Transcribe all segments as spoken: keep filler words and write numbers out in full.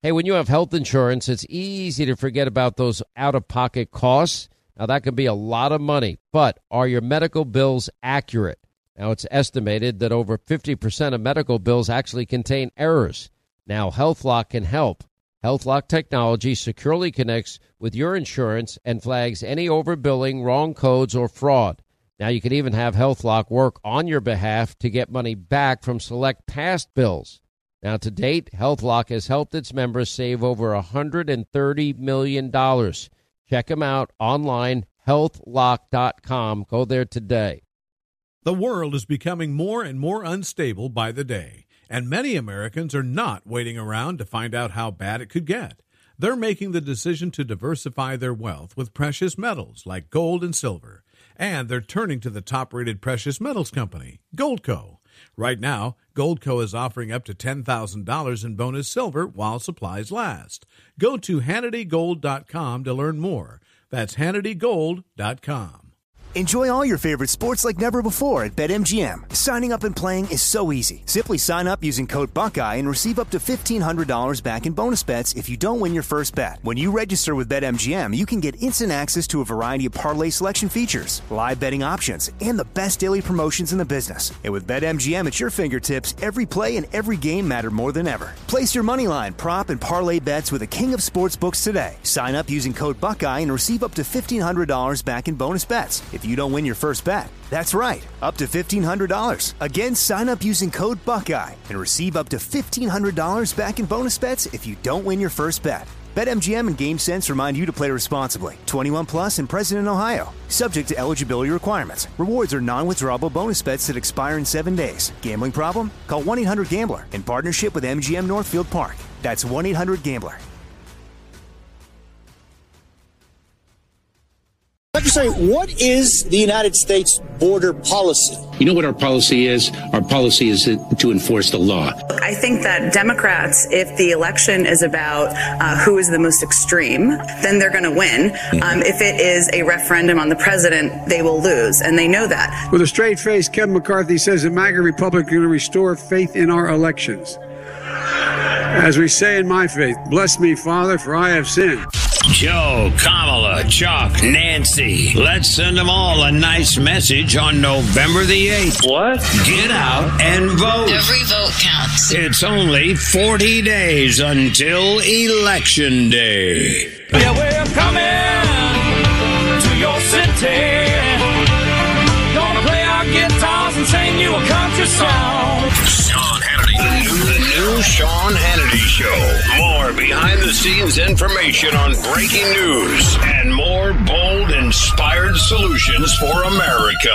Hey, when you have health insurance, it's easy to forget about those out-of-pocket costs. Now, that can be a lot of money, but are your medical bills accurate? Now, it's estimated that over fifty percent of medical bills actually contain errors. Now, HealthLock can help. HealthLock technology securely connects with your insurance and flags any overbilling, wrong codes, or fraud. Now, you can even have HealthLock work on your behalf to get money back from select past bills. Now, to date, HealthLock has helped its members save over one hundred thirty million dollars. Check them out online, health lock dot com. Go there today. The world is becoming more and more unstable by the day, and many Americans are not waiting around to find out how bad it could get. They're making the decision to diversify their wealth with precious metals like gold and silver, and they're turning to the top-rated precious metals company, Goldco. Right now, Goldco is offering up to ten thousand dollars in bonus silver while supplies last. Go to Hannity Gold dot com to learn more. That's Hannity Gold dot com. Enjoy all your favorite sports like never before at BetMGM. Signing up and playing is so easy. Simply sign up using code Buckeye and receive up to fifteen hundred dollars back in bonus bets if you don't win your first bet. When you register with BetMGM, you can get instant access to a variety of parlay selection features, live betting options, and the best daily promotions in the business. And with BetMGM at your fingertips, every play and every game matter more than ever. Place your moneyline, prop, and parlay bets with the king of sportsbooks today. Sign up using code Buckeye and receive up to fifteen hundred dollars back in bonus bets if you don't win your first bet. That's right, up to fifteen hundred dollars. Again, sign up using code Buckeye and receive up to fifteen hundred dollars back in bonus bets if you don't win your first bet. BetMGM and GameSense remind you to play responsibly. twenty-one plus and present in Ohio. Subject to eligibility requirements. Rewards are non-withdrawable bonus bets that expire in seven days. Gambling problem? Call one eight hundred gambler in partnership with M G M Northfield Park. That's one eight hundred gambler. Secretary, what is the United States border policy? You know what our policy is? Our policy is to enforce the law. I think that Democrats, if the election is about uh, who is the most extreme, then they're going to win. Mm-hmm. Um, if it is a referendum on the president, they will lose, and they know that. With a straight face, Kevin McCarthy says the MAGA Republic is going to restore faith in our elections. As we say in my faith, bless me, Father, for I have sinned. Joe, Kamala, Chuck, Nancy. Let's send them all a nice message on November the eighth. What? Get out and vote. Every vote counts. It's only forty days until Election Day. Yeah, we're coming to your city. Gonna play our guitars and sing you a country song. Sean Hannity. The new, the new Sean Hannity Show. More behind-the-scenes information on breaking news and more bold, inspired solutions for America.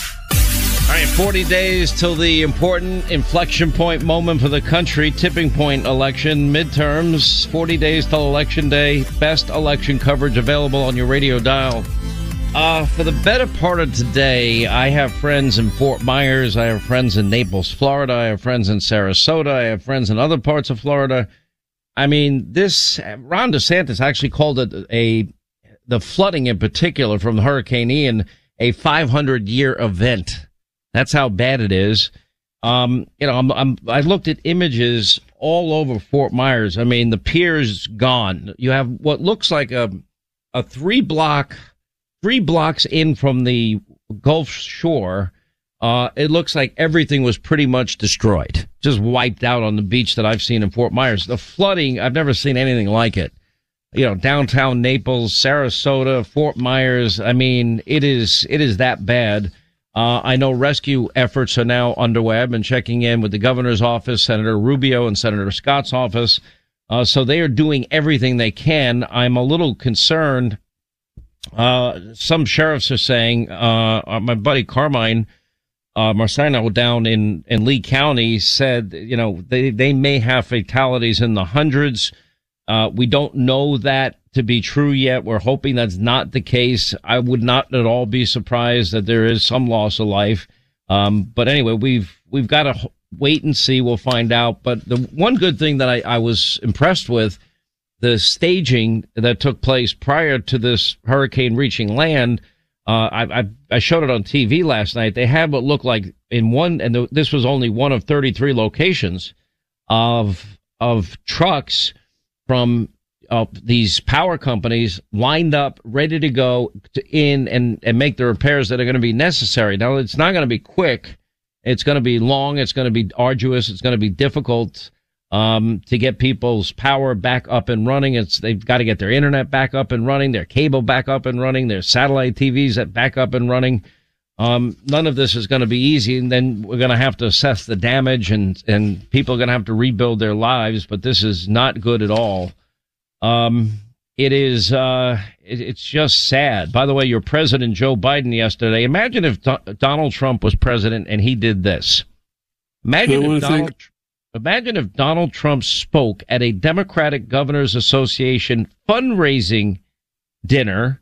All right, forty days till the important inflection point moment for the country, tipping point election, midterms, forty days till Election Day. Best election coverage available on your radio dial. Uh, for the better part of today, I have friends in Fort Myers. I have friends in Naples, Florida. I have friends in Sarasota. I have friends in other parts of Florida. I mean, this, Ron DeSantis actually called it a, the flooding in particular from Hurricane Ian, a five hundred year event. That's how bad it is. Um, you know, I'm, I'm, I looked at images all over Fort Myers. I mean, the pier's gone. You have what looks like a, a three block, three blocks in from the Gulf Shore. Uh, it looks like everything was pretty much destroyed, just wiped out on the beach that I've seen in Fort Myers. The flooding, I've never seen anything like it. You know, downtown Naples, Sarasota, Fort Myers. I mean, it is, it is that bad. Uh, I know rescue efforts are now underway. I've been checking in with the governor's office, Senator Rubio and Senator Scott's office. Uh, so they are doing everything they can. I'm a little concerned. Uh, some sheriffs are saying, uh, my buddy Carmine, Uh, Marcino down in, in Lee County said, you know, they, they may have fatalities in the hundreds. Uh, we don't know that to be true yet. We're hoping that's not the case. I would not at all be surprised that there is some loss of life. Um, but anyway, we've, we've got to wait and see. We'll find out. But the one good thing that I, I was impressed with, the staging that took place prior to this hurricane reaching land. Uh, I, I, I showed it on T V last night. They had what looked like in one, and the, this was only one of thirty-three locations of, of trucks from uh, these power companies lined up, ready to go to in and, and make the repairs that are going to be necessary. Now, it's not going to be quick. It's going to be long. It's going to be arduous. It's going to be difficult um, to get people's power back up and running. It's they've got to get their internet back up and running, their cable back up and running, their satellite T Vs that back up and running. Um, none of this is going to be easy, and then we're going to have to assess the damage, and, and people are going to have to rebuild their lives, but this is not good at all. Um, it is, uh, it, it's just sad. By the way, your president, Joe Biden, yesterday, imagine if Do- Donald Trump was president and he did this. Imagine if Donald, think- imagine if Donald Trump spoke at a Democratic Governors Association fundraising dinner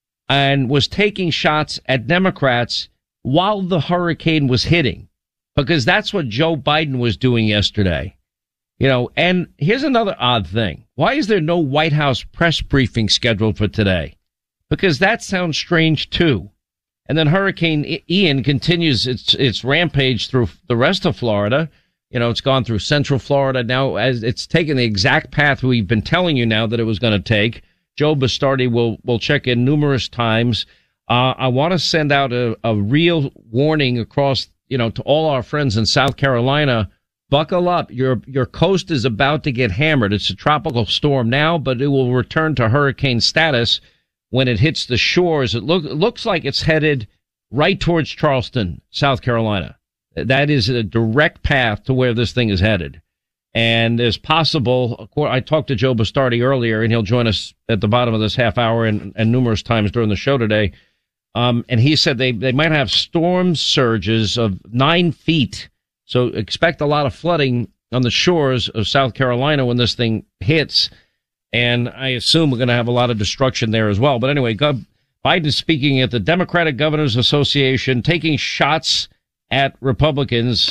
and was taking shots at Democrats while the hurricane was hitting, because that's what Joe Biden was doing yesterday. You know, and here's another odd thing. Why is there no White House press briefing scheduled for today? Because that sounds strange, too. And then Hurricane Ian continues its its rampage through the rest of Florida. You know, it's gone through Central Florida now, as it's taken the exact path we've been telling you now that it was going to take. Joe Bastardi will, will check in numerous times. Uh, I want to send out a, a real warning across, you know, to all our friends in South Carolina. Buckle up. Your, your coast is about to get hammered. It's a tropical storm now, but it will return to hurricane status when it hits the shores. It, look, it looks like it's headed right towards Charleston, South Carolina. That is a direct path to where this thing is headed. And there's possible, I talked to Joe Bastardi earlier, and he'll join us at the bottom of this half hour and, and numerous times during the show today. Um, and he said they, they might have storm surges of nine feet. So expect a lot of flooding on the shores of South Carolina when this thing hits. And I assume we're going to have a lot of destruction there as well. But anyway, Biden speaking at the Democratic Governors Association, taking shots at Republicans.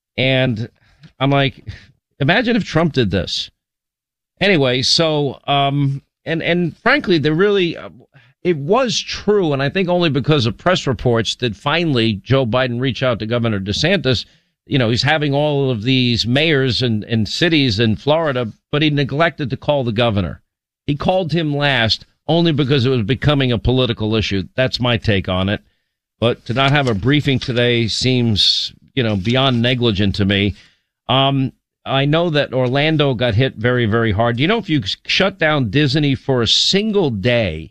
And I'm like, imagine if Trump did this. Anyway, so, um, and, and frankly, there really, uh, it was true. And I think only because of press reports did finally Joe Biden reach out to Governor DeSantis. You know, he's having all of these mayors and, and cities in Florida, but he neglected to call the governor. He called him last only because it was becoming a political issue. That's my take on it. But to not have a briefing today seems, you know, beyond negligent to me. Um, I know that Orlando got hit very, very hard. You know, if you shut down Disney for a single day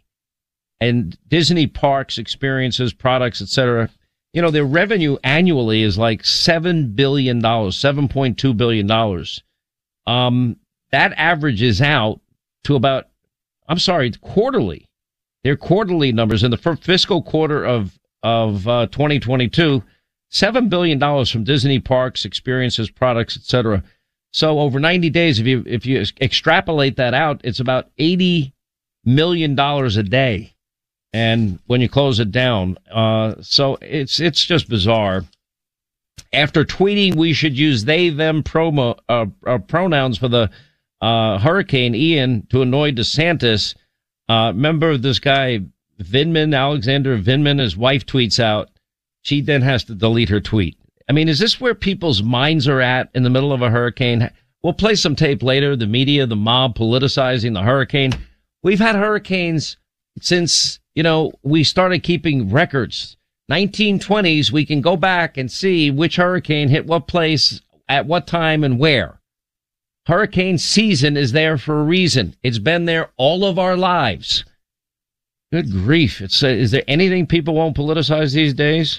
and Disney parks, experiences, products, et cetera, you know, their revenue annually is like seven billion dollars, seven point two billion dollars. Um, that averages out to about, I'm sorry, quarterly. Their quarterly numbers in the first fiscal quarter of, of uh, twenty twenty-two, seven billion dollars from Disney parks, experiences, products, et cetera. So over ninety days, if you if you extrapolate that out, it's about eighty million dollars a day. And when you close it down, uh, so it's it's just bizarre. After tweeting we should use they them promo uh, uh, pronouns for the uh, Hurricane Ian to annoy DeSantis, uh, remember this guy Vindman, Alexander Vindman, his wife tweets out. She then has to delete her tweet. I mean, is this where people's minds are at in the middle of a hurricane? We'll play some tape later. The media, the mob politicizing the hurricane. We've had hurricanes since, you know, we started keeping records. nineteen twenties, we can go back and see which hurricane hit what place at what time and where. Hurricane season is there for a reason. It's been there all of our lives. Good grief. It's, uh, is there anything people won't politicize these days?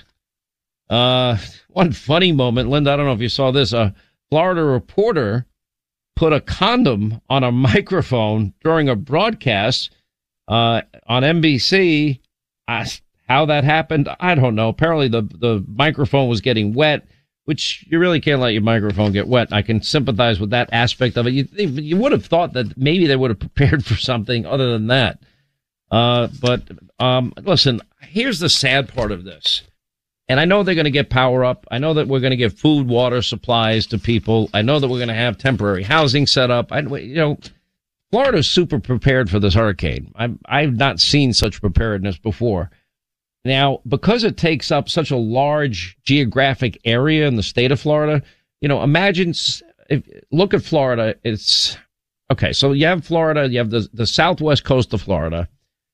Uh, one funny moment, Linda, I don't know if you saw this. A Florida reporter put a condom on a microphone during a broadcast uh, on N B C. I, how that happened, I don't know. Apparently the, the microphone was getting wet, which you really can't let your microphone get wet. I can sympathize with that aspect of it. You, you would have thought that maybe they would have prepared for something other than that. Uh, but, um, listen, here's the sad part of this. And I know they're going to get power up. I know that we're going to give food, water, supplies to people. I know that we're going to have temporary housing set up. I, you know, Florida's super prepared for this hurricane. I've, I've not seen such preparedness before. Now, because it takes up such a large geographic area in the state of Florida, you know, imagine, if, look at Florida. It's Okay, so you have Florida, you have the, the southwest coast of Florida.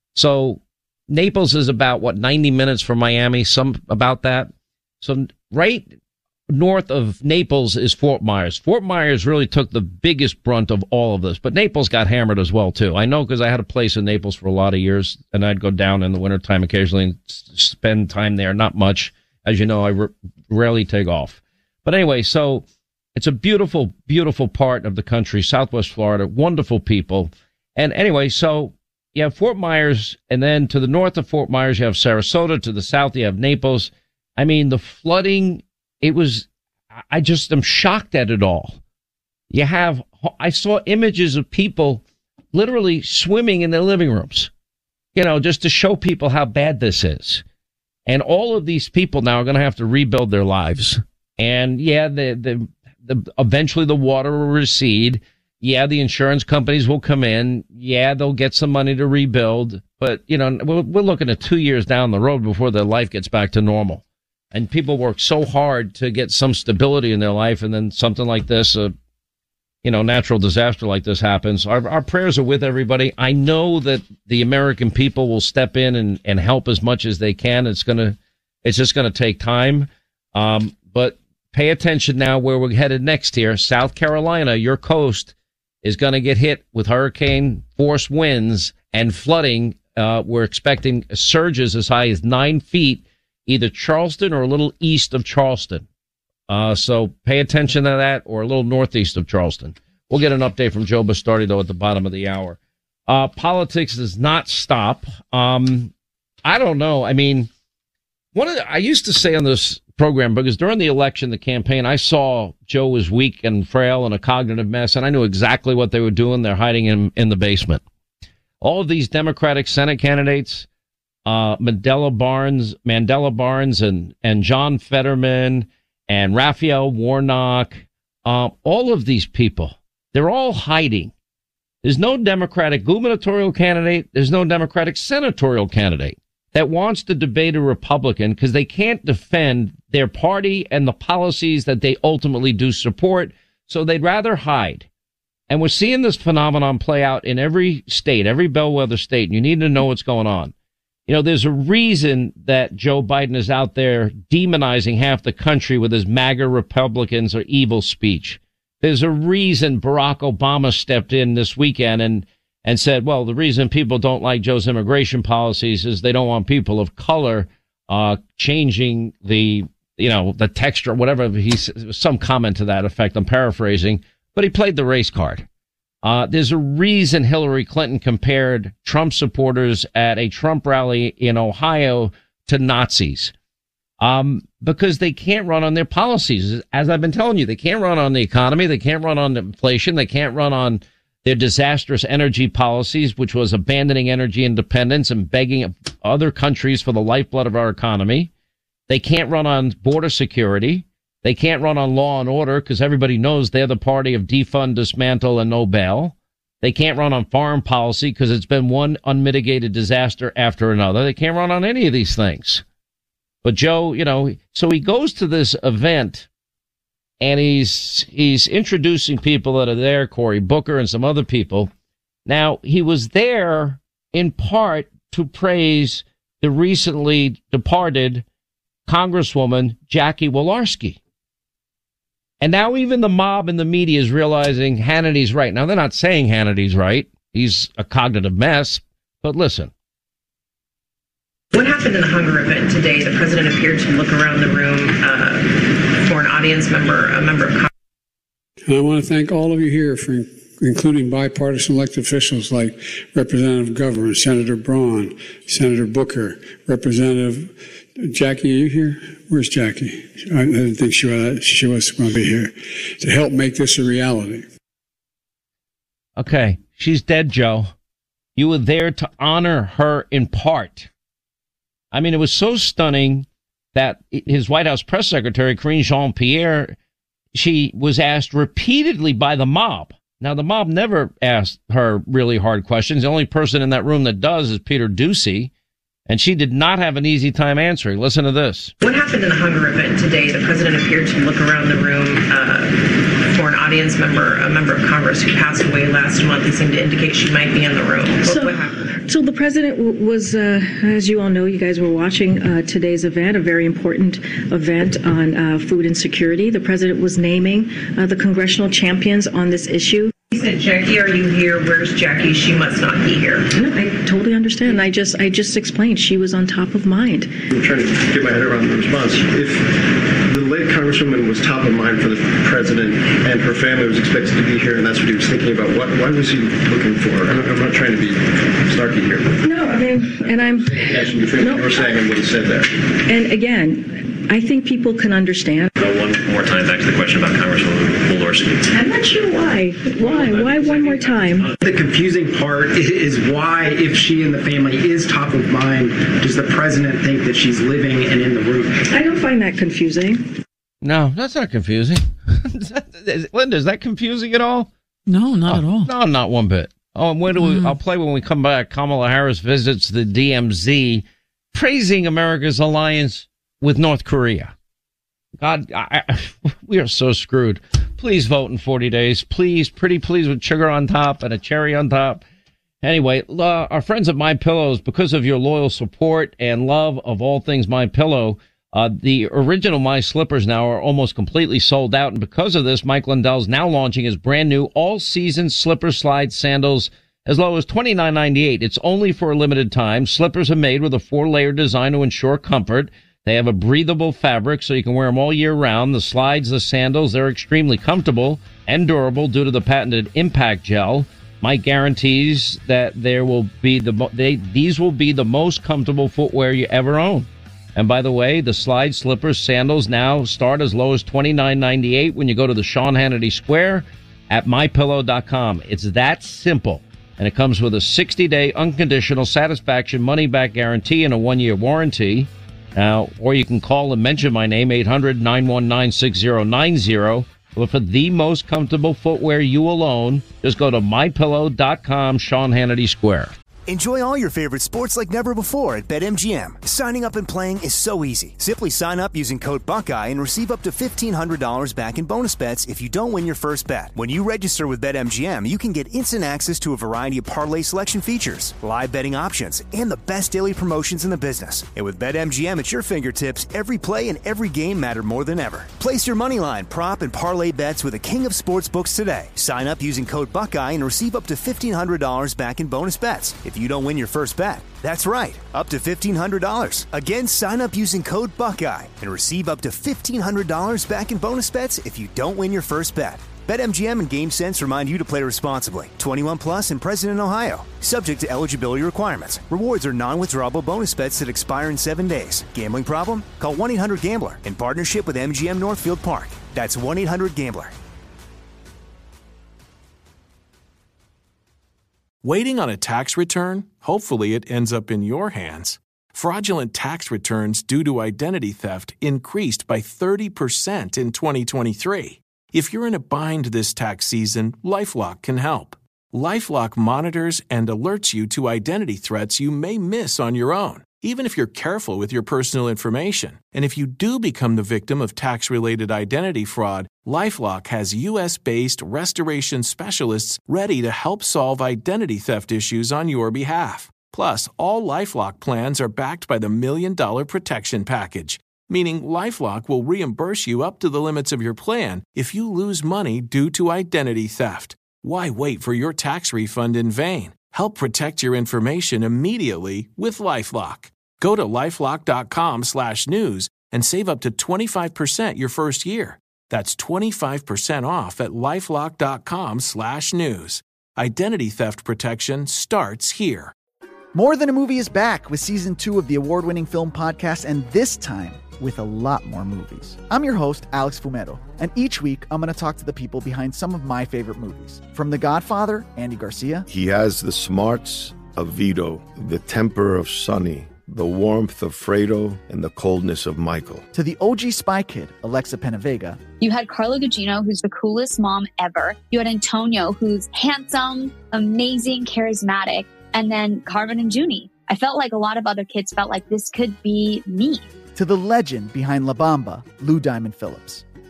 So Naples is about, what, ninety minutes from Miami, some about that. So right north of Naples is Fort Myers. Fort Myers really took the biggest brunt of all of this, but Naples got hammered as well, too. I know because I had a place in Naples for a lot of years, and I'd go down in the wintertime occasionally and spend time there. Not much. As you know, I r- rarely take off. But anyway, so it's a beautiful, beautiful part of the country, Southwest Florida, wonderful people. And anyway, so you have Fort Myers, and then to the north of Fort Myers, you have Sarasota. To the south, you have Naples. I mean, the flooding... It was, I just am shocked at it all. You have, I saw images of people literally swimming in their living rooms, you know, just to show people how bad this is. And all of these people now are going to have to rebuild their lives. And yeah, the, the, the, eventually the water will recede. Yeah, the insurance companies will come in. Yeah, they'll get some money to rebuild. But, you know, we're, we're looking at two years down the road before their life gets back to normal. And people work so hard to get some stability in their life, and then something like this, uh, you know, natural disaster like this happens. Our, our prayers are with everybody. I know that the American people will step in and, and help as much as they can. It's gonna, it's just gonna take time. Um, but pay attention now where we're headed next here. South Carolina, your coast is gonna get hit with hurricane force winds and flooding. Uh, we're expecting surges as high as nine feet. Either Charleston or a little east of Charleston. Uh, so pay attention to that, or a little northeast of Charleston. We'll get an update from Joe Bastardi, though, at the bottom of the hour. Uh, politics does not stop. Um, I don't know. I mean, one of the, I used to say on this program, because during the election, the campaign, I saw Joe was weak and frail and a cognitive mess, and I knew exactly what they were doing. They're hiding him in the basement. All of these Democratic Senate candidates, Uh, Mandela Barnes, Mandela Barnes and, and John Fetterman and Raphael Warnock, uh, all of these people, they're all hiding. There's no Democratic gubernatorial candidate. There's no Democratic senatorial candidate that wants to debate a Republican because they can't defend their party and the policies that they ultimately do support. So they'd rather hide. And we're seeing this phenomenon play out in every state, every bellwether state. And you need to know what's going on. You know, there's a reason that Joe Biden is out there demonizing half the country with his MAGA Republicans or evil speech. There's a reason Barack Obama stepped in this weekend and, and said, well, the reason people don't like Joe's immigration policies is they don't want people of color, uh, changing the, you know, the texture, whatever. He's some comment to that effect. I'm paraphrasing, but he played the race card. Uh, there's a reason Hillary Clinton compared Trump supporters at a Trump rally in Ohio to Nazis. Um, because they can't run on their policies. As I've been telling you, they can't run on the economy. They can't run on inflation. They can't run on their disastrous energy policies, which was abandoning energy independence and begging other countries for the lifeblood of our economy. They can't run on border security. They can't run on law and order because everybody knows they're the party of defund, dismantle, and no bail. They can't run on foreign policy because it's been one unmitigated disaster after another. They can't run on any of these things. But Joe, you know, so he goes to this event and he's he's introducing people that are there, Cory Booker and some other people. Now, he was there in part to praise the recently departed Congresswoman Jackie Walorski. And now even the mob and the media is realizing Hannity's right. Now, they're not saying Hannity's right. He's a cognitive mess. But listen. What happened in the hunger event today? The president appeared to look around the room uh, for an audience member, a member of Congress. I want to thank all of you here for including bipartisan elected officials like Representative Governor, Senator Braun, Senator Booker, Representative Jackie. Are you here? Where's Jackie? I didn't think she was, she was going to be here to help make this a reality. Okay, she's dead, Joe. You were there to honor her in part. I mean, it was so stunning that his White House press secretary, Karine Jean-Pierre, she was asked repeatedly by the mob. Now, the mob never asked her really hard questions. The only person in that room that does is Peter Doocy, and she did not have an easy time answering. Listen to this. What happened in the hunger event today? The president appeared to look around the room uh, for for an audience member, a member of Congress who passed away last month. They seemed to indicate she might be in the room. What, so, what happened there? So the president w- was, uh, as you all know, you guys were watching uh, today's event, a very important event on uh, food insecurity. The president was naming uh, the congressional champions on this issue. He said, Jackie, are you here? Where's Jackie? She must not be here. No, I totally understand. I just I just explained she was on top of mind. I'm trying to get my head around the response. If the late Congresswoman was top of mind for the president and her family was expected to be here and that's what he was thinking about, what, why was he looking for her? I'm, I'm not trying to be snarky here. No, I mean, and I'm... Connection between no, what you were saying and what he said there. And again, I think people can understand. Go one more time back to the question about Congresswoman Walorski. I'm not sure why. Why? Why one more time? The confusing part is why, if she and the family is top of mind, does the president think that she's living and in the room? I don't find that confusing. No, that's not confusing. is that, is, Linda, is that confusing at all? No, not oh, at all. No, not one bit. Oh, and where do we? Mm. I'll play when we come back. Kamala Harris visits the D M Z, praising America's alliance with North Korea. God, I, I, we are so screwed. Please vote in forty days. Please, pretty please, with sugar on top and a cherry on top. Anyway, uh, our friends at MyPillow, because of your loyal support and love of all things MyPillow, uh, the original My Slippers now are almost completely sold out. And because of this, Mike Lindell's now launching his brand new all-season slipper slide sandals as low as twenty-nine ninety-eight. It's only for a limited time. Slippers are made with a four-layer design to ensure comfort. They have a breathable fabric so you can wear them all year round. The slides, the sandals, they're extremely comfortable and durable due to the patented impact gel. Mike guarantees that there will be the they these will be the most comfortable footwear you ever own. And by the way, the slide slippers sandals now start as low as twenty-nine ninety-eight when you go to the Sean Hannity Square at my pillow dot com. It's that simple. And it comes with a sixty-day unconditional satisfaction money-back guarantee and a one-year warranty. Now, or you can call and mention my name, eight hundred nine one nine six zero nine zero. But for the most comfortable footwear you will own, just go to my pillow dot com, Sean Hannity Square. Enjoy all your favorite sports like never before at BetMGM. Signing up and playing is so easy. Simply sign up using code Buckeye and receive up to fifteen hundred dollars back in bonus bets if you don't win your first bet. When you register with BetMGM, you can get instant access to a variety of parlay selection features, live betting options, and the best daily promotions in the business. And with BetMGM at your fingertips, every play and every game matter more than ever. Place your moneyline, prop, and parlay bets with the king of sportsbooks today. Sign up using code Buckeye and receive up to fifteen hundred dollars back in bonus bets if you don't win your first bet. That's right, up to fifteen hundred dollars. Again, sign up using code Buckeye and receive up to fifteen hundred dollars back in bonus bets if you don't win your first bet. BetMGM and GameSense remind you to play responsibly. twenty-one plus and present in Ohio. Subject to eligibility requirements. Rewards are non-withdrawable bonus bets that expire in seven days. Gambling problem? Call one eight hundred gambler in partnership with M G M Northfield Park. That's one eight hundred gambler. Waiting on a tax return? Hopefully it ends up in your hands. Fraudulent tax returns due to identity theft increased by thirty percent in twenty twenty-three. If you're in a bind this tax season, LifeLock can help. LifeLock monitors and alerts you to identity threats you may miss on your own, even if you're careful with your personal information. And if you do become the victim of tax-related identity fraud, LifeLock has U S-based restoration specialists ready to help solve identity theft issues on your behalf. Plus, all LifeLock plans are backed by the Million Dollar Protection Package, meaning LifeLock will reimburse you up to the limits of your plan if you lose money due to identity theft. Why wait for your tax refund in vain? Help protect your information immediately with LifeLock. Go to lifelock dot com slash news and save up to twenty-five percent your first year. That's twenty-five percent off at lifelock dot com slash news. Identity theft protection starts here. More Than a Movie is back with season two of the award-winning film podcast, and this time with a lot more movies. I'm your host, Alex Fumero, and each week I'm going to talk to the people behind some of my favorite movies. From The Godfather, Andy Garcia. He has the smarts of Vito, the temper of Sonny, the warmth of Fredo, and the coldness of Michael. To the O G Spy Kid, Alexa Penavega. You had Carla Gugino, who's the coolest mom ever. You had Antonio, who's handsome, amazing, charismatic. And then Carmen and Junie. I felt like a lot of other kids felt like this could be me. To the legend behind La Bamba, Lou Diamond Phillips.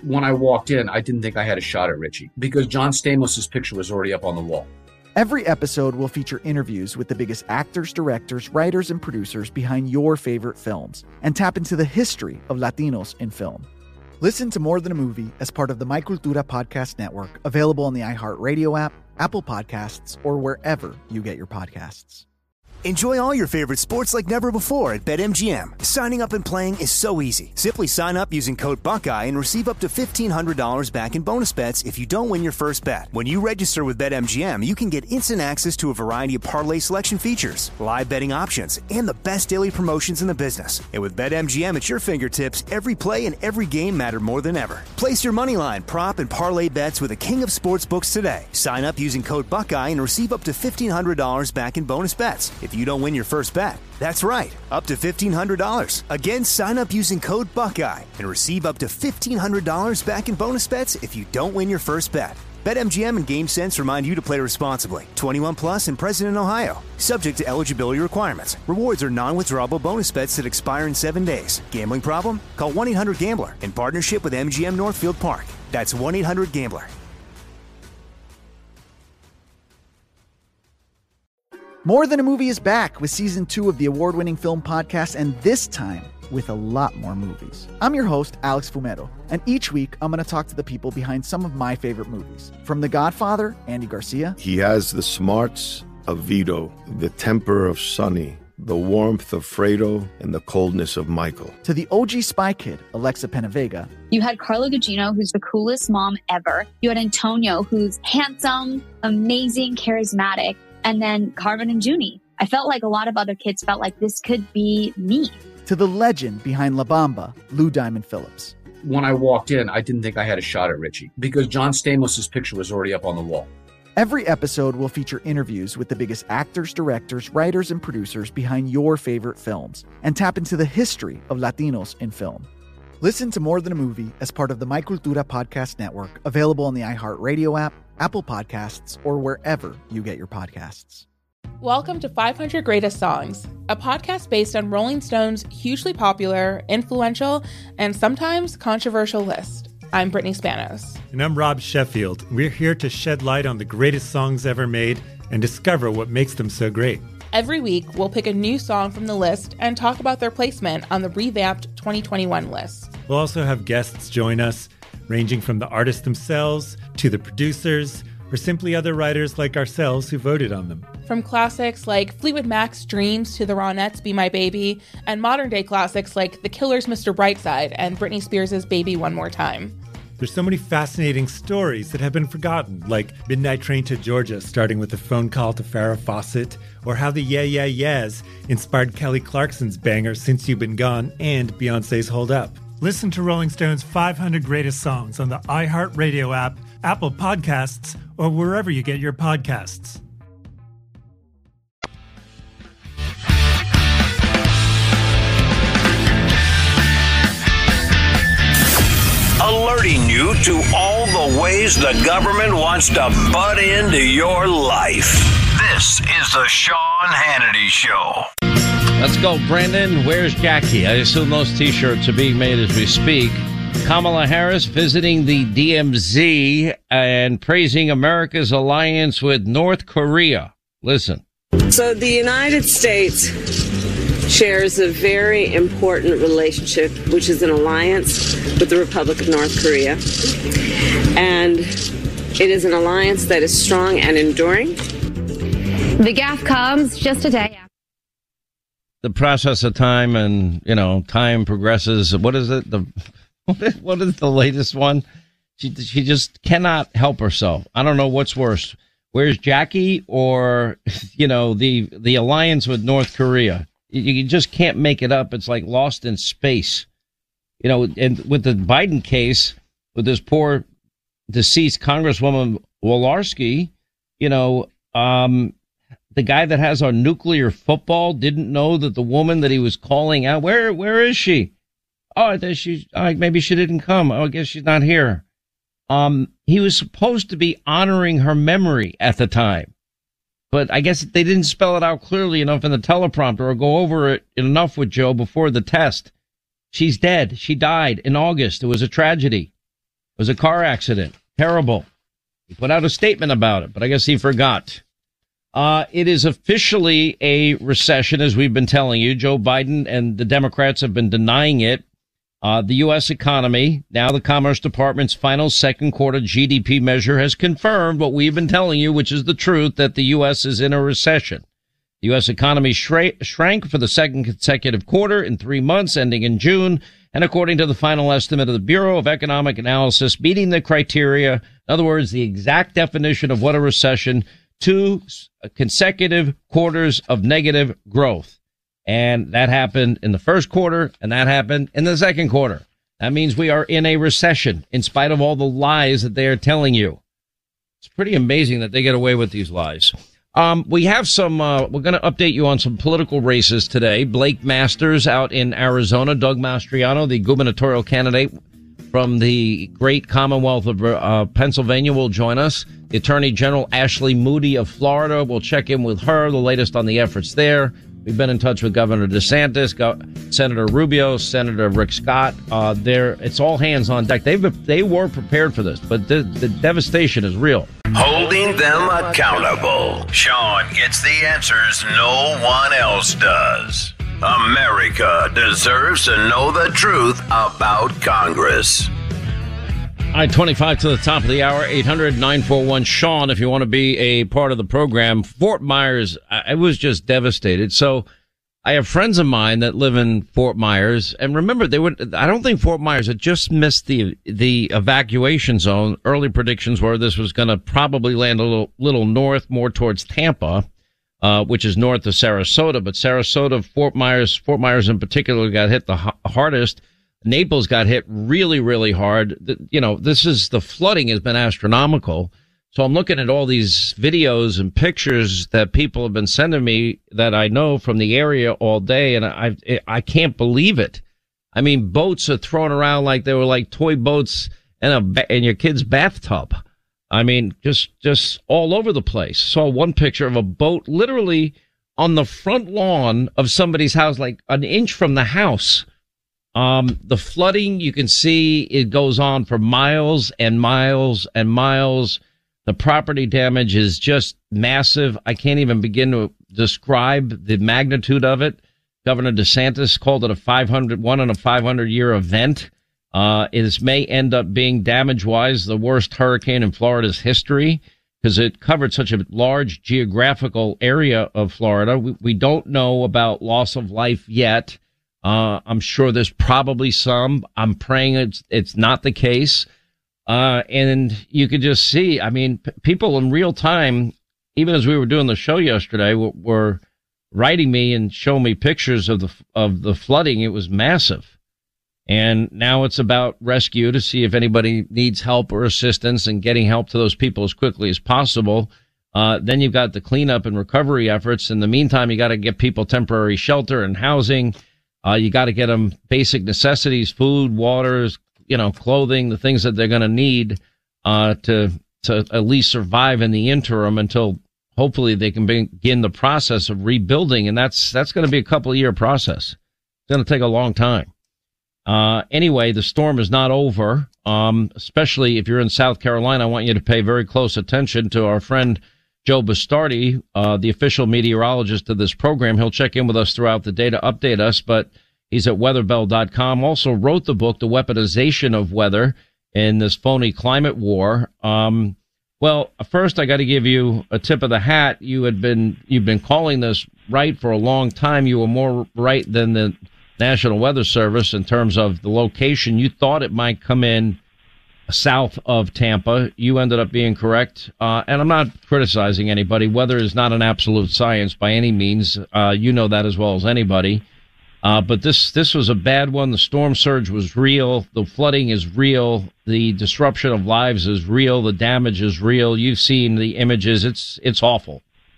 When I walked in, I didn't think I had a shot at Richie because John Stamos' picture was already up on the wall. Every episode will feature interviews with the biggest actors, directors, writers, and producers behind your favorite films and tap into the history of Latinos in film. Listen to More Than a Movie as part of the My Cultura Podcast Network, available on the iHeartRadio app, Apple Podcasts, or wherever you get your podcasts. Enjoy all your favorite sports like never before at BetMGM. Signing up and playing is so easy. Simply sign up using code Buckeye and receive up to fifteen hundred dollars back in bonus bets if you don't win your first bet. When you register with BetMGM, you can get instant access to a variety of parlay selection features, live betting options, and the best daily promotions in the business. And with BetMGM at your fingertips, every play and every game matter more than ever. Place your moneyline, prop, and parlay bets with the king of sportsbooks today. Sign up using code Buckeye and receive up to fifteen hundred dollars back in bonus bets if you don't win your first bet. That's right, up to fifteen hundred dollars. Again, sign up using code Buckeye and receive up to fifteen hundred dollars back in bonus bets if you don't win your first bet. BetMGM and GameSense remind you to play responsibly. twenty-one plus and present in Ohio. Subject to eligibility requirements. Rewards are non-withdrawable bonus bets that expire in seven days. Gambling problem? Call one eight hundred gambler in partnership with M G M Northfield Park. That's one eight hundred gambler. More Than a Movie is back with season two of the award-winning film podcast, and this time with a lot more movies. I'm your host, Alex Fumero, and each week I'm going to talk to the people behind some of my favorite movies. From The Godfather, Andy Garcia. He has the smarts of Vito, the temper of Sonny, the warmth of Fredo, and the coldness of Michael. To the O G Spy Kid, Alexa Penavega. You had Carla Gugino, who's the coolest mom ever. You had Antonio, who's handsome, amazing, charismatic. And then Carmen and Junie. I felt like a lot of other kids felt like this could be me. To the legend behind La Bamba, Lou Diamond Phillips. When I walked in, I didn't think I had a shot at Richie because John Stamos' picture was already up on the wall. Every episode will feature interviews with the biggest actors, directors, writers, and producers behind your favorite films and tap into the history of Latinos in film. Listen to More Than a Movie as part of the My Cultura Podcast Network, available on the iHeartRadio app, Apple Podcasts, or wherever you get your podcasts. Welcome to five hundred Greatest Songs, a podcast based on Rolling Stone's hugely popular, influential, and sometimes controversial list. I'm Brittany Spanos. And I'm Rob Sheffield. We're here to shed light on the greatest songs ever made and discover what makes them so great. Every week, we'll pick a new song from the list and talk about their placement on the revamped twenty twenty-one list. We'll also have guests join us, ranging from the artists themselves to the producers, or simply other writers like ourselves who voted on them. From classics like Fleetwood Mac's Dreams to the Ronettes' Be My Baby, and modern-day classics like The Killer's Mister Brightside and Britney Spears' Baby One More Time. There's so many fascinating stories that have been forgotten, like Midnight Train to Georgia, starting with a phone call to Farrah Fawcett, or how the Yeah Yeah Yeahs inspired Kelly Clarkson's banger Since You've Been Gone and Beyonce's Hold Up. Listen to Rolling Stone's five hundred Greatest Songs on the iHeartRadio app, Apple Podcasts, or wherever you get your podcasts. Alerting you to all the ways the government wants to butt into your life. This is the Sean Hannity Show. Let's go, Brandon. Where's Jackie? I assume those T-shirts are being made as we speak. Kamala Harris visiting the D M Z and praising America's alliance with North Korea. Listen. So the United States shares a very important relationship, which is an alliance with the Republic of North Korea. And it is an alliance that is strong and enduring. The gaffe comes just a day after. The process of time, and, you know, time progresses. What is it? The what is the latest one? She she just cannot help herself. I don't know what's worse. Where's Jackie, or, you know, the the alliance with North Korea? You just can't make it up. It's like Lost in Space. You know, and with the Biden case, with this poor deceased Congresswoman Walorski, you know, um, the guy that has our nuclear football didn't know that the woman that he was calling out, where where is she? Oh, I thought she, uh, maybe she didn't come. Oh, I guess she's not here. Um, he was supposed to be honoring her memory at the time. But I guess they didn't spell it out clearly enough in the teleprompter or go over it enough with Joe before the test. She's dead. She died in August. It was a tragedy. It was a car accident. Terrible. He put out a statement about it, but I guess he forgot. Uh, it is officially a recession, as we've been telling you. Joe Biden and the Democrats have been denying it. Uh, the U S economy, now the Commerce Department's final second quarter G D P measure has confirmed what we've been telling you, which is the truth, that the U S is in a recession. The U S economy shra- shrank for the second consecutive quarter in three months, ending in June. And according to the final estimate of the Bureau of Economic Analysis, meeting the criteria, in other words, the exact definition of what a recession, two consecutive quarters of negative growth. And that happened in the first quarter, and that happened in the second quarter. That means we are in a recession, in spite of all the lies that they are telling you. It's pretty amazing that they get away with these lies. Um, we have some, uh, we're going to update you on some political races today. Blake Masters out in Arizona, Doug Mastriano, the gubernatorial candidate from the great Commonwealth of uh, Pennsylvania, will join us. The Attorney General Ashley Moody of Florida, will check in with her, the latest on the efforts there. We've been in touch with Governor DeSantis, Go- Senator Rubio, Senator Rick Scott. Uh, there, it's all hands on deck. They've been, they were prepared for this, but the, the devastation is real. Holding them accountable. Sean gets the answers no one else does. America deserves to know the truth about Congress. All right, twenty-five to the top of the hour, eight hundred nine four one Sean, if you want to be a part of the program. Fort Myers, I was just devastated. So I have friends of mine that live in Fort Myers, and remember, they would, I don't think Fort Myers had just missed the the evacuation zone. Early predictions were this was going to probably land a little, little north, more towards Tampa, uh, which is north of Sarasota. But Sarasota, Fort Myers, Fort Myers in particular got hit the h- hardest. Naples got hit really, really hard. You know, this is, the flooding has been astronomical. So I'm looking at all these videos and pictures that people have been sending me that I know from the area all day, and I I can't believe it. I mean, boats are thrown around like they were like toy boats in a in your kid's bathtub. I mean, just just all over the place. Saw one picture of a boat literally on the front lawn of somebody's house, like an inch from the house. Um, the flooding, you can see it goes on for miles and miles and miles. The property damage is just massive. I can't even begin to describe the magnitude of it. Governor DeSantis called it a five hundred, one in a five hundred year event. Uh, it may end up being damage wise the worst hurricane in Florida's history because it covered such a large geographical area of Florida. We, we don't know about loss of life yet. Uh, I'm sure there's probably some. I'm praying it's, it's not the case. Uh, and you could just see, I mean, p- people in real time, even as we were doing the show yesterday, w- were writing me and showing me pictures of the, of the flooding. It was massive. And now it's about rescue to see if anybody needs help or assistance and getting help to those people as quickly as possible. Uh, then you've got the cleanup and recovery efforts. In the meantime, you got to get people temporary shelter and housing. Uh, you got to get them basic necessities, food, waters, you know, clothing, the things that they're going to need, uh, to, to at least survive in the interim until hopefully they can begin the process of rebuilding. And that's, that's going to be a couple of year process. It's going to take a long time. Uh, anyway, the storm is not over. Um, especially if you're in South Carolina, I want you to pay very close attention to our friend Joe Bastardi, uh, the official meteorologist of this program. He'll check in with us throughout the day to update us, but he's at weatherbell dot com. Also wrote the book, The Weaponization of Weather in This Phony Climate War. Um, well, first I got to give you a tip of the hat. You had been, you've been calling this right for a long time. You were more right than the National Weather Service in terms of the location. You thought it might come in south of Tampa. You ended up being correct. Uh, and I'm not criticizing anybody. Weather is not an absolute science by any means. Uh, you know that as well as anybody. Uh, but this, this was a bad one. The storm surge was real. The flooding is real. The disruption of lives is real. The damage is real. You've seen the images. It's, it's awful.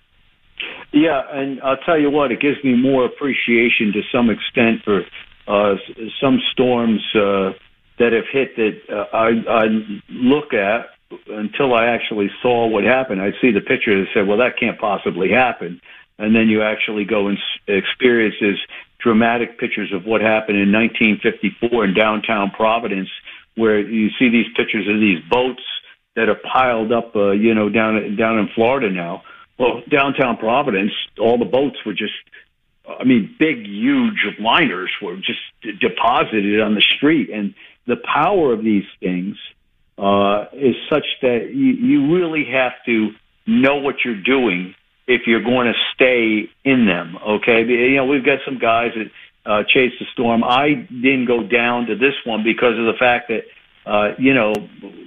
Yeah. And I'll tell you what, it gives me more appreciation to some extent for, uh, some storms, uh, that have hit that uh, I, I look at until I actually saw what happened. I'd see the picture and say, well, that can't possibly happen. And then you actually go and experience this dramatic pictures of what happened in nineteen fifty-four in downtown Providence where you see these pictures of these boats that are piled up, uh, you know, down down in Florida now. Well, downtown Providence, all the boats were just, I mean, big, huge liners were just deposited on the street. And the power of these things uh, is such that you, you really have to know what you're doing if you're going to stay in them, okay? You know, we've got some guys that uh, chase the storm. I didn't go down to this one because of the fact that, uh, you know,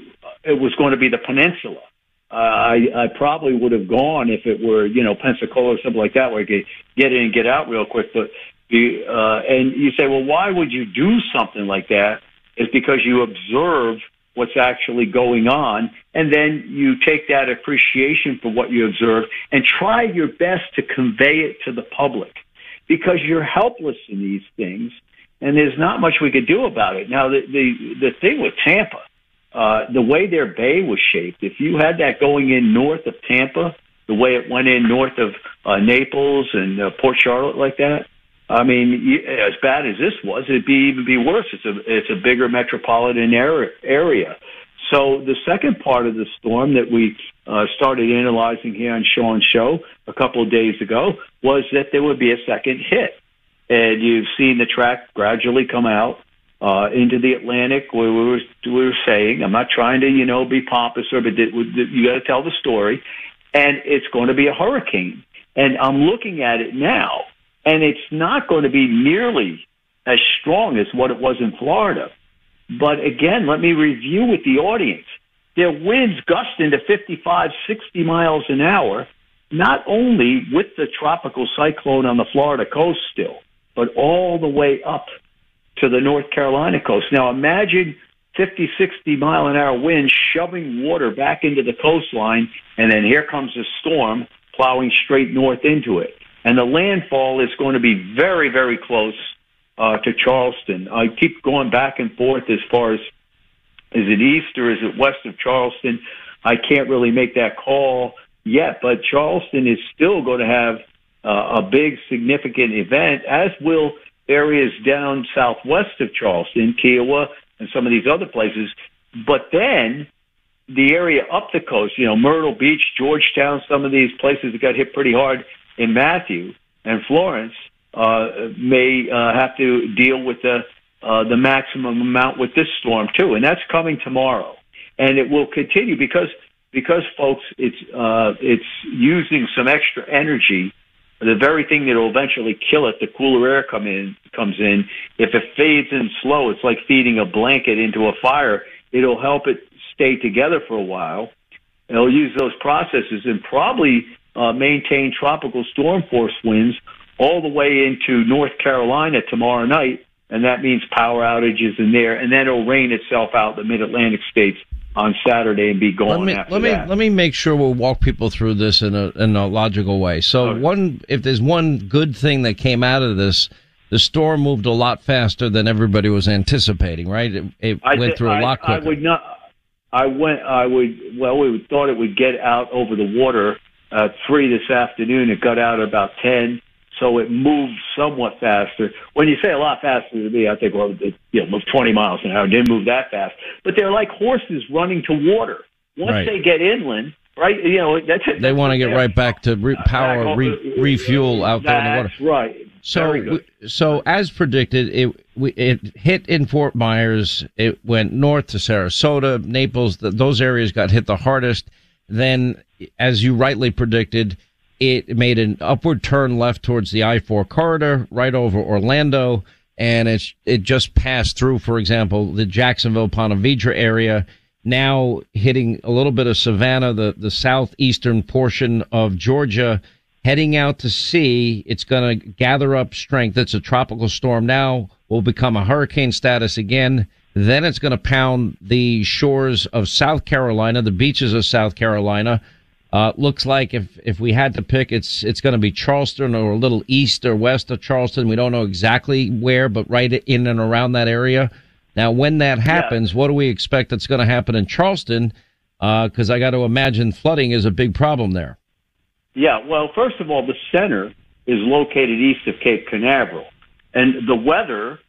it was going to be the peninsula. Uh, I, I probably would have gone if it were, you know, Pensacola or something like that, where you could get in and get out real quick. But the, uh, and you say, well, why would you do something like that? It's because you observe what's actually going on, and then you take that appreciation for what you observe and try your best to convey it to the public, because you're helpless in these things, and there's not much we could do about it. Now, the the, the thing with Tampa, uh, the way their bay was shaped, if you had that going in north of Tampa, the way it went in north of uh, Naples and uh, Port Charlotte like that, I mean, you, as bad as this was, it'd be even be worse. It's a it's a bigger metropolitan area. area. So the second part of the storm that we uh, started analyzing here on Sean's show a couple of days ago was that there would be a second hit. And you've seen the track gradually come out uh, into the Atlantic, where we were, we were saying, I'm not trying to, you know, be pompous, or but you got to tell the story. And it's going to be a hurricane. And I'm looking at it now, and it's not going to be nearly as strong as what it was in Florida. But again, let me review with the audience. Their winds gusting to fifty-five, sixty miles an hour, not only with the tropical cyclone on the Florida coast still, but all the way up to the North Carolina coast. Now imagine fifty, sixty mile an hour winds shoving water back into the coastline, and then here comes a storm plowing straight north into it. And the landfall is going to be very, very close uh, to Charleston. I keep going back and forth as far as, is it east or is it west of Charleston? I can't really make that call yet, but Charleston is still going to have uh, a big, significant event, as will areas down southwest of Charleston, Kiowa, and some of these other places. But then the area up the coast, you know, Myrtle Beach, Georgetown, some of these places that got hit pretty hard in Matthew and Florence, uh, may uh, have to deal with the uh, the maximum amount with this storm too, and that's coming tomorrow, and it will continue because because folks, it's uh, it's using some extra energy. The very thing that will eventually kill it, the cooler air come in comes in. If it fades in slow, it's like feeding a blanket into a fire. It'll help it stay together for a while. It'll use those processes and probably uh, maintain tropical storm force winds all the way into North Carolina tomorrow night, and that means power outages in there, and then it'll rain itself out the mid-Atlantic states on Saturday and be gone let me, after let me, that. Let me make sure we'll walk people through this in a in a logical way. So okay. one, if there's one good thing that came out of this, the storm moved a lot faster than everybody was anticipating, right? It, it I went th- through a lot I, quicker. I would not. I went. I would. Well, we thought it would get out over the water at three this afternoon. It got out at about ten, so it moved somewhat faster. When you say a lot faster to me, I think, well, it you know, moved twenty miles an hour. It didn't move that fast, but they're like horses running to water. Once right. they get inland, right? You know, that's it. They want to get right back to re- power, re- refuel out there in the water. That's right. So, so as predicted, it we, it hit in Fort Myers. It went north to Sarasota, Naples. The, those areas got hit the hardest. Then, as you rightly predicted, it made an upward turn left towards the I four corridor, right over Orlando, and it's it just passed through, for example, the Jacksonville, Ponte Vedra area. Now hitting a little bit of Savannah, the the southeastern portion of Georgia. Heading out to sea, it's going to gather up strength. It's a tropical storm now, will become a hurricane status again. Then it's going to pound the shores of South Carolina, the beaches of South Carolina. Uh, looks like if, if we had to pick, it's it's going to be Charleston or a little east or west of Charleston. We don't know exactly where, but right in and around that area. Now, when that happens, yeah. what do we expect that's going to happen in Charleston? Because uh, I got to imagine flooding is a big problem there. Yeah, well, first of all, the center is located east of Cape Canaveral. And the weather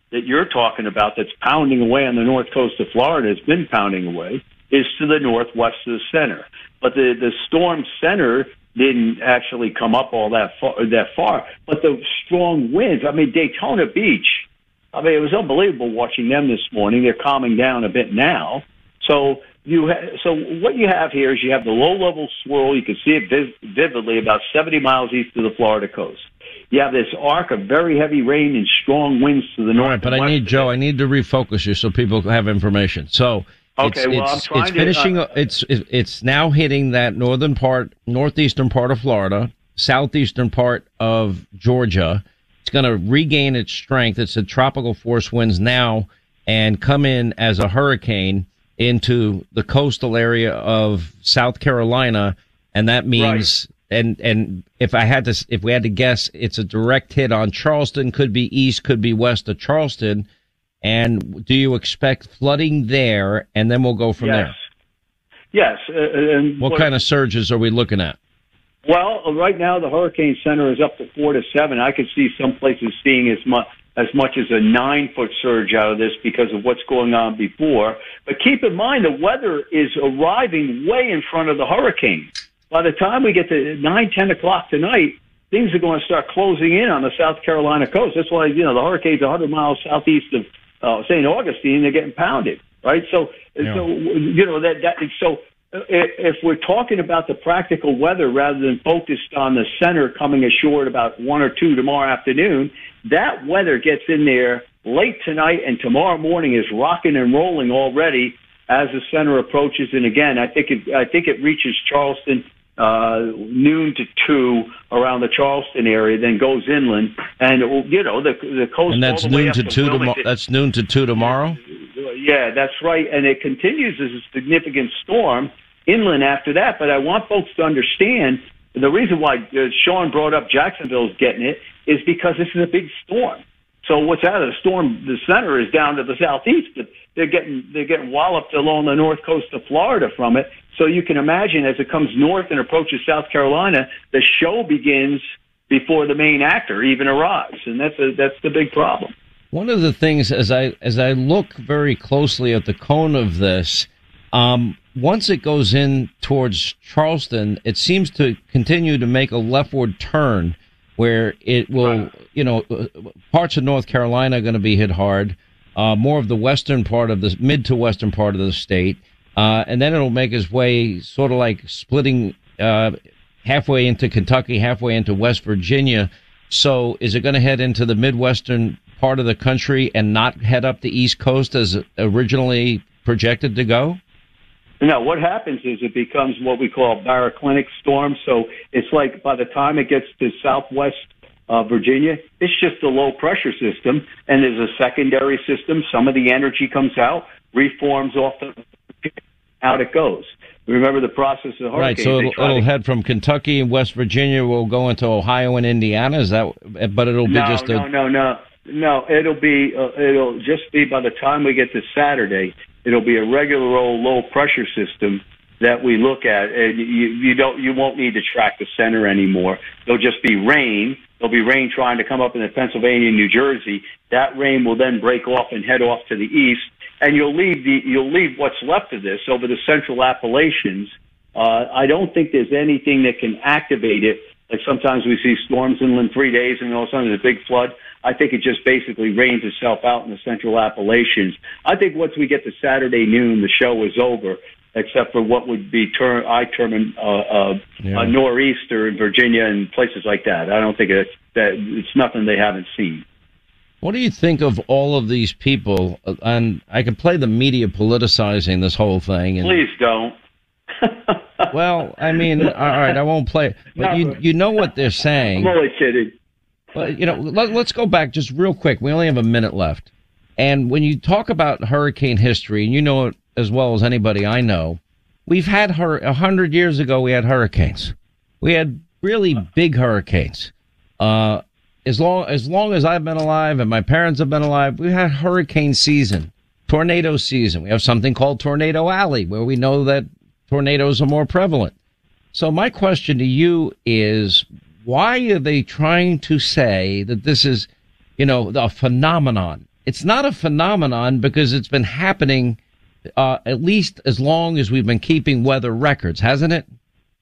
that you're talking about that's pounding away on the north coast of Florida, has been pounding away, is to the northwest of the center. But the, the storm center didn't actually come up all that far, that far. But the strong winds, I mean, Daytona Beach, I mean, it was unbelievable watching them this morning. They're calming down a bit now. So you ha- so what you have here is you have the low-level swirl. You can see it vis- vividly about seventy miles east of the Florida coast. You have this arc of very heavy rain and strong winds to the north. All right, but I need, Joe, I need to refocus you so people have information. So okay, it's, well, it's, I'm trying it's to, finishing, uh, it's, it's now hitting that northern part, northeastern part of Florida, southeastern part of Georgia. It's going to regain its strength. It's a tropical force winds now and come in as a hurricane into the coastal area of South Carolina. And that means, right. and, and if I had to, if we had to guess, it's a direct hit on Charleston, could be east, could be west of Charleston. And do you expect flooding there? And then we'll go from yes. there. Yes. Uh, and what, what kind of surges are we looking at? Well, right now the hurricane center is up to four to seven. I could see some places seeing as much as much as a nine foot surge out of this because of what's going on before. But keep in mind the weather is arriving way in front of the hurricane. By the time we get to nine, ten o'clock tonight, things are going to start closing in on the South Carolina coast. That's why, you know, the hurricane's one hundred miles southeast of uh, Saint Augustine. They're getting pounded, right? So, yeah. so you know that that so. If we're talking about the practical weather rather than focused on the center coming ashore at about one or two tomorrow afternoon, that weather gets in there late tonight and tomorrow morning is rocking and rolling already as the center approaches. And again, I think it, I think it reaches Charleston uh, noon to two around the Charleston area, then goes inland, and you know the the coast. And that's all the way noon up to to two tomorrow. That's noon to two tomorrow. Yeah, that's right. And it continues as a significant storm inland after that. But I want folks to understand the reason why uh, Sean brought up Jacksonville's getting it is because this is a big storm. So what's out of the storm, the center is down to the southeast, but they're getting they're getting walloped along the north coast of Florida from it. So you can imagine as it comes north and approaches South Carolina, the show begins before the main actor even arrives, and that's a, that's the big problem. One of the things, as I as I look very closely at the cone of this, um, once it goes in towards Charleston, it seems to continue to make a leftward turn where it will, right. you know, parts of North Carolina are going to be hit hard, uh, more of the western part of the mid to western part of the state, uh, and then it'll make its way sort of like splitting uh, halfway into Kentucky, halfway into West Virginia. So is it going to head into the Midwestern part of the country and not head up the East Coast as originally projected to go? No, what happens is it becomes what we call a baroclinic storm. So it's like by the time it gets to southwest uh, Virginia, it's just a low pressure system, and there's a secondary system. Some of the energy comes out, reforms off the out it goes. Remember the process of hurricanes. Right, so it'll, it'll to... head from Kentucky and West Virginia. Will go into Ohio and Indiana. Is that? But it'll be no, just a no, no, no, no. It'll be uh, it'll just be by the time we get to Saturday. It'll be a regular old low pressure system that we look at, and you, you don't you won't need to track the center anymore. There'll just be rain. There'll be rain trying to come up in Pennsylvania and New Jersey. That rain will then break off and head off to the east. And you'll leave the you'll leave what's left of this over the central Appalachians. Uh, I don't think there's anything that can activate it. Like sometimes we see storms inland three days and all of a sudden there's a big flood. I think it just basically rains itself out in the central Appalachians. I think once we get to Saturday noon, the show is over, except for what would be term I term uh, uh, yeah. a nor'easter in Virginia and places like that. I don't think it's that it's nothing they haven't seen. What do you think of all of these people? And I could play the media politicizing this whole thing. And, please don't. Well, I mean, all right, I won't play. But you you know what they're saying. I'm only kidding. But, you know, let, let's go back just real quick. We only have a minute left. And when you talk about hurricane history, and you know it as well as anybody I know, we've had her a hundred years ago. We had hurricanes. We had really big hurricanes. Uh, As long, as long as I've been alive and my parents have been alive, we had hurricane season, tornado season. We have something called Tornado Alley where we know that tornadoes are more prevalent. So my question to you is, why are they trying to say that this is, you know, a phenomenon? it's not a phenomenon because it's been happening uh, at least as long as we've been keeping weather records, hasn't it?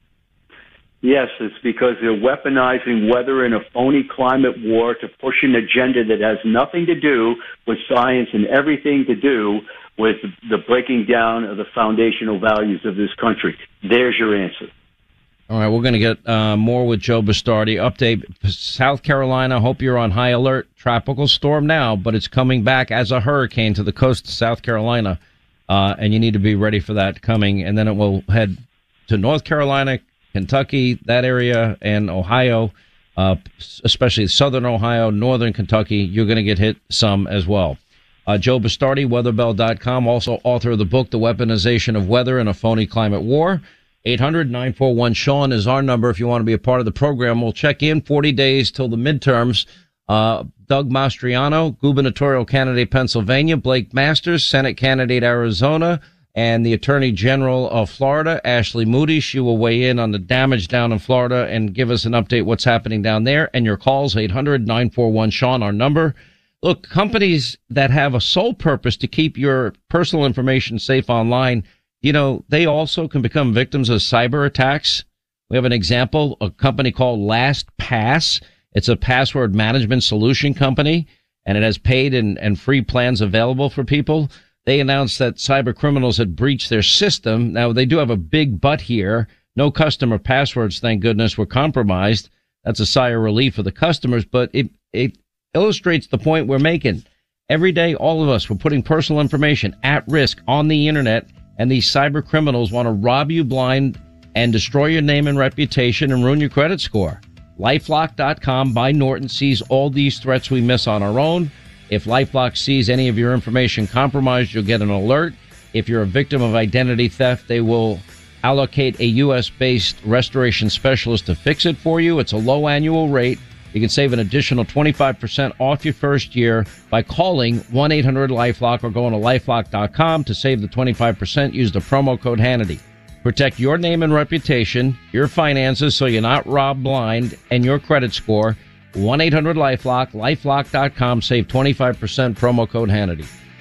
Yes, it's because they're weaponizing weather in a phony climate war to push an agenda that has nothing to do with science and everything to do with the breaking down of the foundational values of this country. There's your answer. All right, we're going to get uh, more with Joe Bastardi. Update, South Carolina, hope you're on high alert. Tropical storm now, but it's coming back as a hurricane to the coast of South Carolina, uh, and you need to be ready for that coming. And then it will head to North Carolina, Kentucky, that area, and Ohio, uh, especially southern Ohio, northern Kentucky. You're going to get hit some as well. Uh, Joe Bastardi, weatherbell dot com, also author of the book, The Weaponization of Weather in a Phony Climate War. eight hundred nine four one Sean is our number if you want to be a part of the program. We'll check in forty days till the midterms. Uh, Doug Mastriano, gubernatorial candidate, Pennsylvania. Blake Masters, Senate candidate, Arizona. And the Attorney General of Florida, Ashley Moody. She will weigh in on the damage down in Florida and give us an update what's happening down there. And your calls, eight hundred nine four one Sean, our number. Look, companies that have a sole purpose to keep your personal information safe online, you know, they also can become victims of cyber attacks. We have an example, a company called LastPass. It's a password management solution company, and it has paid and, and free plans available for people. They announced that cyber criminals had breached their system. Now, they do have a big but here. No customer passwords, thank goodness, were compromised. That's a sigh of relief for the customers, but it, it illustrates the point we're making. Every day, all of us, we're putting personal information at risk on the internet, and these cyber criminals want to rob you blind and destroy your name and reputation and ruin your credit score. LifeLock dot com by Norton sees all these threats we miss on our own. If LifeLock sees any of your information compromised, you'll get an alert. If you're a victim of identity theft, they will allocate a U S-based restoration specialist to fix it for you. It's a low annual rate. You can save an additional twenty-five percent off your first year by calling one eight hundred LifeLock or going to LifeLock dot com to save the twenty-five percent. Use the promo code Hannity. Protect your name and reputation, your finances so you're not robbed blind, and your credit score. one eight hundred LifeLock, LifeLock dot com. Save twenty-five percent, promo code Hannity.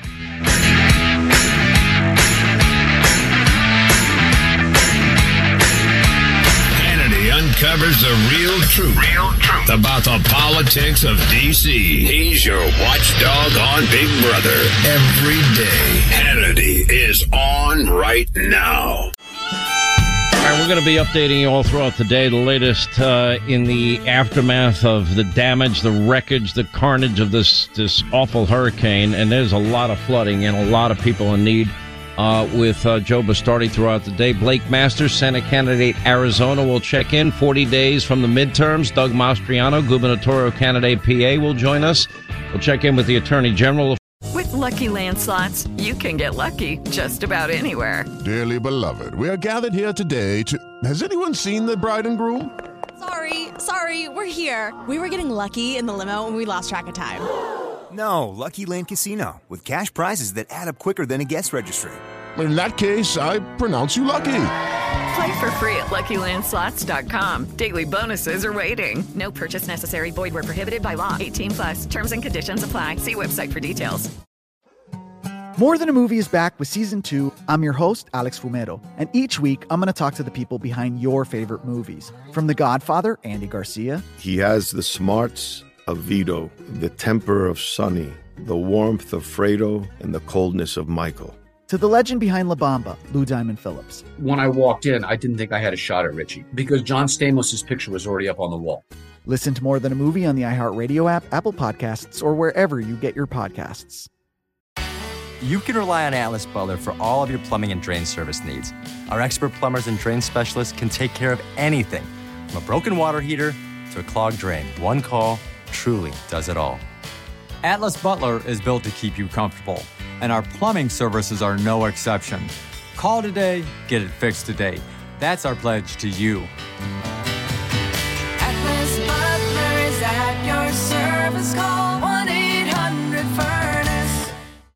Hannity uncovers the real truth, real truth about the politics of D C. He's your watchdog on Big Brother every day. Hannity is on right now. All right, we're going to be updating you all throughout the day. The latest uh, in the aftermath of the damage, the wreckage, the carnage of this this awful hurricane. And there's a lot of flooding and a lot of people in need uh, with uh, Joe Bastardi throughout the day. Blake Masters, Senate candidate, Arizona, will check in. forty days from the midterms. Doug Mastriano, gubernatorial candidate, P A, will join us. We'll check in with the Attorney General. With Lucky Land Slots, you can get lucky just about anywhere. Dearly beloved, we are gathered here today to... Has anyone seen the bride and groom? Sorry, sorry, we're here. We were getting lucky in the limo and we lost track of time. No, Lucky Land Casino, with cash prizes that add up quicker than a guest registry. In that case, I pronounce you lucky. Play for free at Lucky Land Slots dot com. Daily bonuses are waiting. No purchase necessary. Void where prohibited by law. eighteen plus. Terms and conditions apply. See website for details. More Than a Movie is back with season two. I'm your host, Alex Fumero, and each week I'm going to talk to the people behind your favorite movies. From The Godfather, Andy Garcia. He has the smarts of Vito, the temper of Sonny, the warmth of Fredo, and the coldness of Michael. To the legend behind La Bamba, Lou Diamond Phillips. When I walked in, I didn't think I had a shot at Richie because John Stamos' picture was already up on the wall. Listen to More Than a Movie on the iHeartRadio app, Apple Podcasts, or wherever you get your podcasts. You can rely on Atlas Butler for all of your plumbing and drain service needs. Our expert plumbers and drain specialists can take care of anything, from a broken water heater to a clogged drain. One call truly does it all. Atlas Butler is built to keep you comfortable, and our plumbing services are no exception. Call today, get it fixed today. That's our pledge to you. Atlas Butler is at your service call.